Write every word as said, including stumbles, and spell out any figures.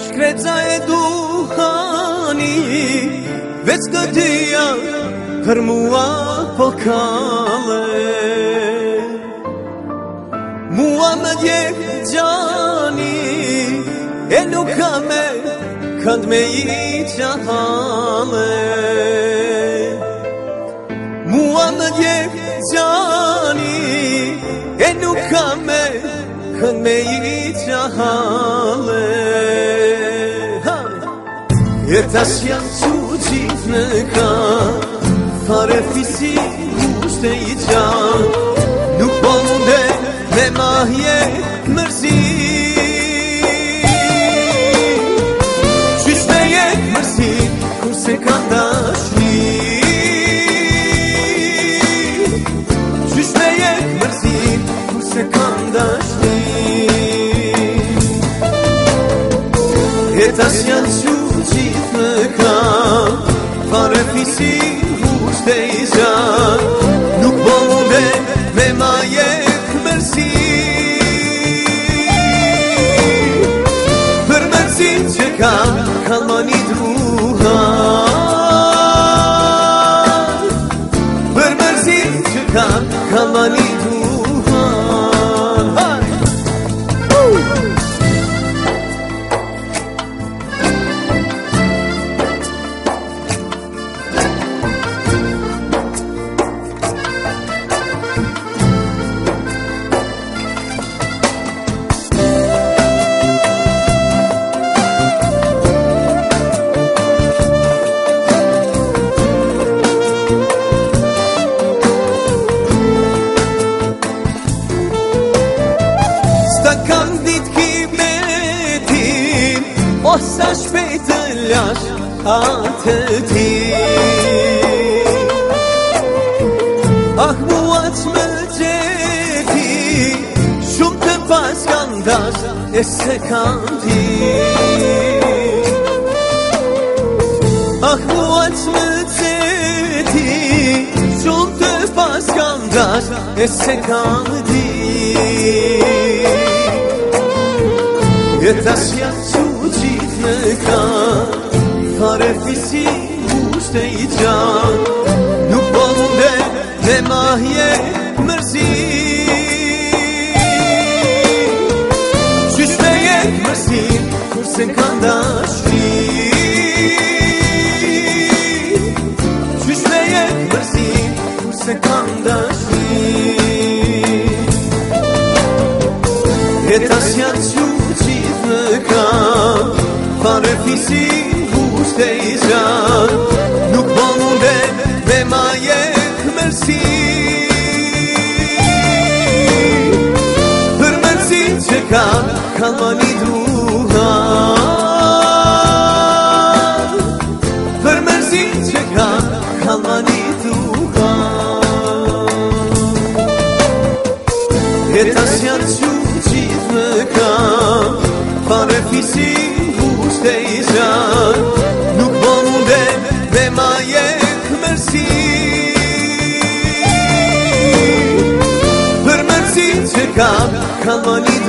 Shkreca e duhani veç të dyja për mua po kalle. Mua më djek gjani e nuk ka me kënd me i qahale. Mua më djek gjani e nuk ka me kënd me i qahale. E tash jam që gjithë në ka fare fisi ushte i qanë. Nuk po munde me mahje mërzi. Qysh me jetë mërzi kur se ka dashni. Qysh me jetë mërzi kur se ka dashni. E tash janë që gjithë në kam fare fisi ushte i qanë. Nuk po munde me mahje mërzi. Për mërësin që ka kalmani duhan. Për mërësin që ka kalmani duhan. O sa shpejt të lash atë ti. Ah mua që më gjeti shumë të pas kanë dash e se kanë ti. Ah mua që më gjeti shumë të pas kanë dash e se kanë ti. E tash janë që gjithë në ka fare fisi ushte i qanë. Nuk po munde me mahje mërzi. Qysh me jetë mërzi kur se ka dashni. Qysh me jetë mërzi kur se ka dashni. E tash janë që gjithë në kam fare fisi ushte i qanë. Nuk po munde me mahje mërzi. Për mërësin që ka kalmani duhan. Për mërësin që ka kalmani duhan. E tash janë që gjithë në kam fare fisi ushte i qanë. Nuk po munde me mahje mërzi. Për mërësin që kam kalmani